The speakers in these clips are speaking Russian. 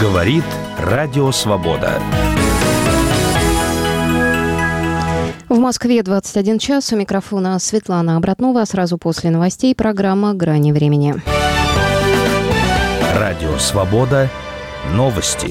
Говорит Радио Свобода. В Москве 21 час. У микрофона Светлана Обратнова. Сразу после новостей программа «Грани времени». Радио Свобода. Новости.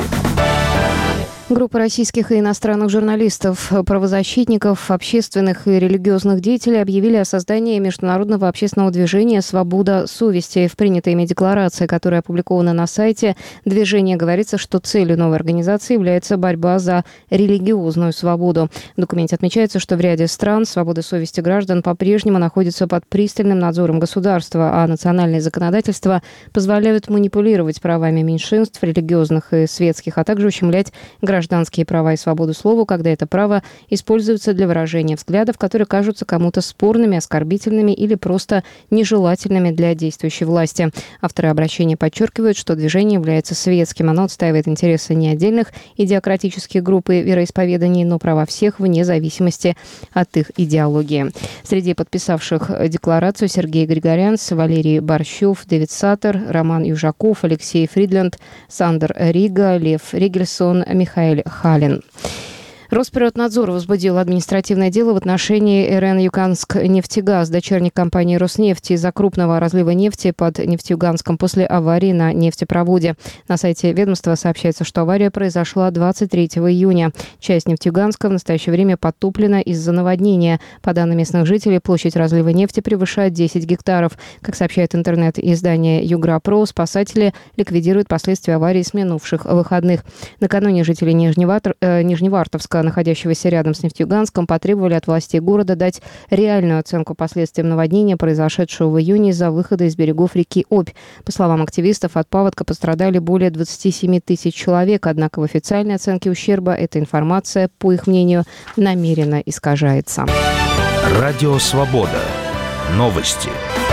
Группа российских и иностранных журналистов, правозащитников, общественных и религиозных деятелей объявили о создании международного общественного движения «Свобода совести». В принятой ими декларации, которая опубликована на сайте движения, говорится, что целью новой организации является борьба за религиозную свободу. В документе отмечается, что в ряде стран свобода совести граждан по-прежнему находится под пристальным надзором государства, а национальные законодательства позволяют манипулировать правами меньшинств, религиозных и светских, а также ущемлять гражданские права и свободу слова, когда это право используется для выражения взглядов, которые кажутся кому-то спорными, оскорбительными или просто нежелательными для действующей власти. Авторы обращения подчеркивают, что движение является светским. Оно отстаивает интересы не отдельных идеократических групп и вероисповеданий, но права всех вне зависимости от их идеологии. Среди подписавших декларацию Сергей Григорянц, Валерий Борщев, Дэвид Саттер, Роман Южаков, Алексей Фридленд, Сандер Рига, Лев Ригельсон, Михаил Халин. Росприроднадзор возбудил административное дело в отношении РН «Юганск-нефтегаз», дочерней компании «Роснефти», из-за крупного разлива нефти под Нефтеюганском после аварии на нефтепроводе. На сайте ведомства сообщается, что авария произошла 23 июня. Часть Нефтеюганска в настоящее время подтоплена из-за наводнения. По данным местных жителей, площадь разлива нефти превышает 10 гектаров. Как сообщает интернет-издание «Югра-Про», спасатели ликвидируют последствия аварии с минувших выходных. Накануне жители Нижневартовска, находящегося рядом с Нефтеюганском, потребовали от властей города дать реальную оценку последствиям наводнения, произошедшего в июне из-за выхода из берегов реки Обь. По словам активистов, от паводка пострадали более 27 тысяч человек, однако в официальной оценке ущерба эта информация, по их мнению, намеренно искажается. Радио Свобода. Новости.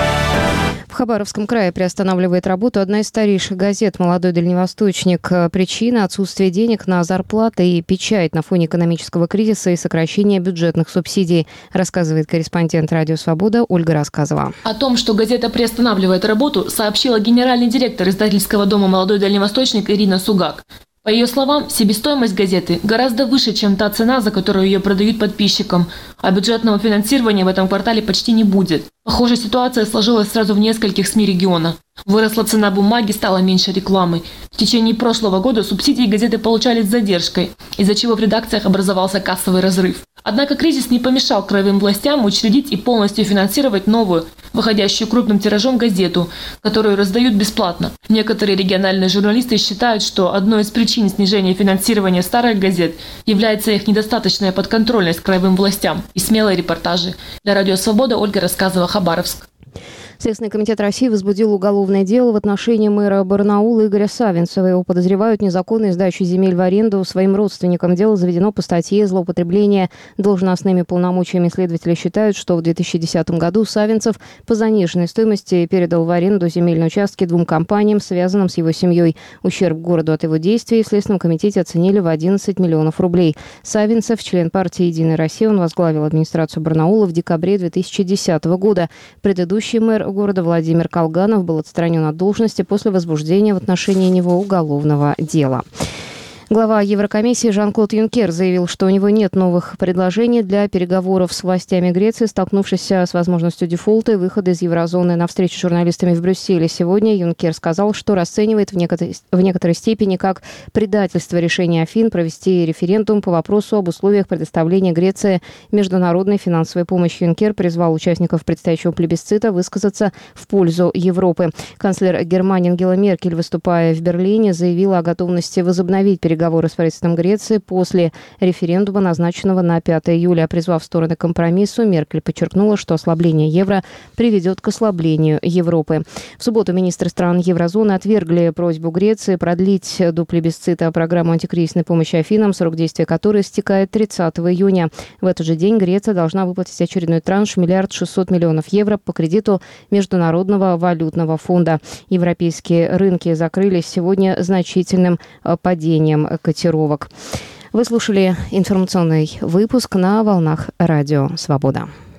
В Хабаровском крае приостанавливает работу одна из старейших газет «Молодой дальневосточник». Причина – отсутствие денег на зарплаты и печать на фоне экономического кризиса и сокращения бюджетных субсидий, рассказывает корреспондент «Радио Свобода» Ольга Рассказова. О том, что газета приостанавливает работу, сообщила генеральный директор издательского дома «Молодой дальневосточник» Ирина Сугак. По ее словам, себестоимость газеты гораздо выше, чем та цена, за которую ее продают подписчикам, а бюджетного финансирования в этом квартале почти не будет. Похожая ситуация сложилась сразу в нескольких СМИ региона. Выросла цена бумаги, стало меньше рекламы. В течение прошлого года субсидии газеты получали с задержкой, из-за чего в редакциях образовался кассовый разрыв. Однако кризис не помешал краевым властям учредить и полностью финансировать новую, выходящую крупным тиражом газету, которую раздают бесплатно. Некоторые региональные журналисты считают, что одной из причин снижения финансирования старых газет является их недостаточная подконтрольность краевым властям и смелые репортажи. Для Радио Свобода Ольга Рассказова, Хабаровск. Следственный комитет России возбудил уголовное дело в отношении мэра Барнаула Игоря Савинцева. Его подозревают в незаконной сдаче земель в аренду своим родственникам. Дело заведено по статье «Злоупотребление должностными полномочиями». Следователи считают, что в 2010 году Савинцев по заниженной стоимости передал в аренду земельные участки двум компаниям, связанным с его семьей. Ущерб городу от его действий в Следственном комитете оценили в 11 миллионов рублей. Савинцев, член партии «Единая Россия», он возглавил администрацию Барнаула в декабре 2010 года. Предыдущий мэр города Владимир Колганов был отстранен от должности после возбуждения в отношении него уголовного дела. Глава Еврокомиссии Жан-Клод Юнкер заявил, что у него нет новых предложений для переговоров с властями Греции, столкнувшись с возможностью дефолта и выхода из еврозоны. На встрече с журналистами в Брюсселе сегодня Юнкер сказал, что расценивает в некоторой степени как предательство решения Афин провести референдум по вопросу об условиях предоставления Греции международной финансовой помощи. Юнкер призвал участников предстоящего плебисцита высказаться в пользу Европы. Канцлер Германии Ангела Меркель, выступая в Берлине, заявила о готовности возобновить переговоры с правительством Греции после референдума, назначенного на 5 июля. Призвав стороны к компромиссу, Меркель подчеркнула, что ослабление евро приведет к ослаблению Европы. В субботу министры стран еврозоны отвергли просьбу Греции продлить до плебисцита программу антикризисной помощи Афинам, срок действия которой истекает 30 июня. В этот же день Греция должна выплатить очередной транш 1 600 000 000 евро по кредиту Международного валютного фонда. Европейские рынки закрылись сегодня значительным падением котировок. Вы слушали информационный выпуск на волнах Радио Свобода.